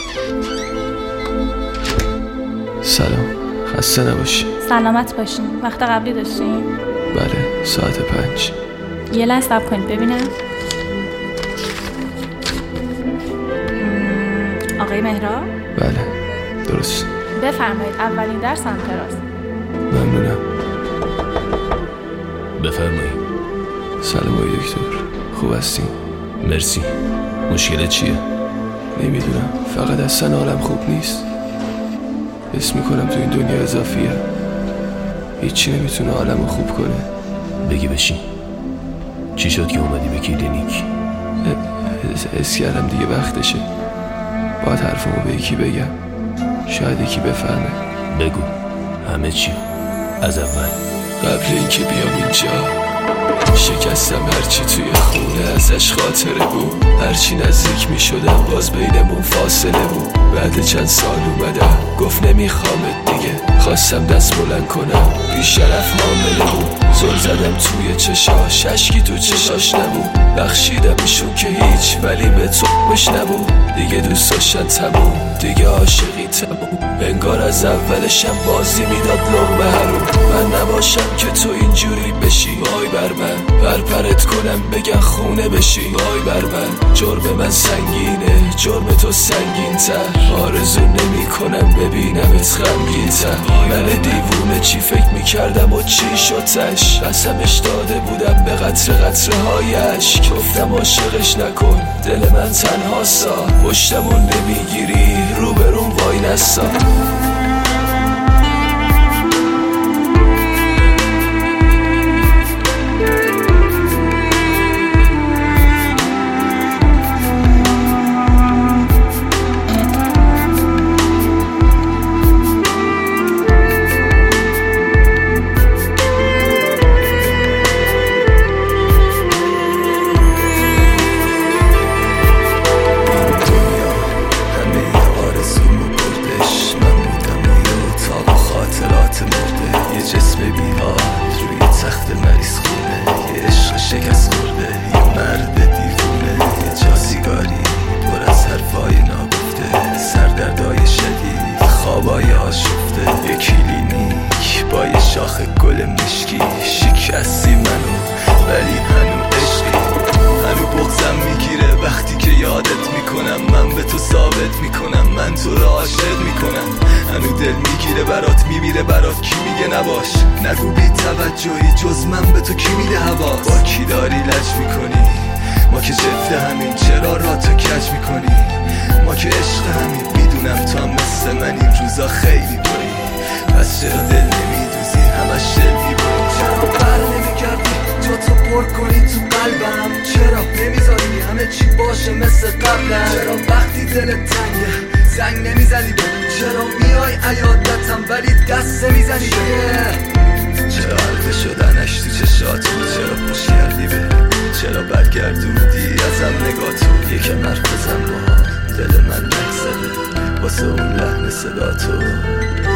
سلام، خسته نباشی. سلامت باشین. وقت قبلی داشتین؟ بله، ساعت 5. یه لحظه صبر کنید ببینم. آقای مهراب؟ بله، درست. بفرمایید، اولین در سمت راست. ممنونم. بفرمایید. سلام آقای دکتر، خوب هستین؟ مرسی. مشکل چیه؟ نمیدونم، فقط اصلا حالم خوب نیست. حس میکنم تو این دنیا اضافیه، هیچی نمیتونه حالمو خوب کنه. بگی بشین. چی شد که اومدی به کلینیک؟ حس کردم دیگه وقتشه، باید حرفمو به یکی بگم، شاید یکی بفهمه. بگو همه چی از اول. قبل اینکه بیام اینجا شکستم هرچی توی خونه ازش خاطره بود. هرچی نزدیک می شدم باز بینمون فاصله بود. بعد چند سال اومدم گفت نمیخوامت دیگه. خواستم دست بلند کنم بیشرف حامله بود. زل زدم توی چشاش، اشکی تو چشاش نبود. بخشیدم ایشون که هیچ، ولی به تو مش نبود. دیگه دوست داشتن تموم، دیگه عاشقی تموم. انگار از اولشم بازی میداد لقمه هرون. من نباشم که تو اینجوری بشی، وای بر من. پرپرت کنم بگن خونه بشی، وای بر من. جرم من سنگینه، جرم تو سنگین تر. آرزو نمی کنم ببینمت غمگین تر. من دیوونه چی فکر میکردم و چی شد تش. قسمش داده بودم به قطره قطره هایش. گفتم عاشقش نکن، دل من تنها سا. پشتمون نمیگیری، روبرون وای نسا. یه کلینیک با یه شاخه گل مشکی. شکستی منو ولی هنو عشقی. هنو بغضم میگیره وقتی که یادت میکنم. من به تو ثابت میکنم من تو رو عاشق میکنم. هنو دل میگیره برات، میمیره برات. کی میگه نباش؟ نگو بی توجهی، جز من به تو کی میده حواس؟ با کی داری لج میکنی؟ ما که جفته همین، چرا را تو کج میکنی؟ ما که عشق همین، میدونم تو هم مثل من این روزا خیلی بری. پس چرا دل نمیدوزی، همش دل میبری؟ چرا بر نمیگردی جا تو پر کنی تو قلبم؟ چرا نمیذاری همه چی باشه مثل قبلم؟ چرا وقتی دلت تنگه زنگ نمیزنی به؟ چرا میای عیادتم ولی دست نمیزنی به؟ چرا حلقه شدنش تو چشاتون؟ چرا پوش کردی به؟ چرا برگردوندی ازم نگاتو؟ یکم حرف بزن با دل من نگذره واسه اون لحن صدا تو.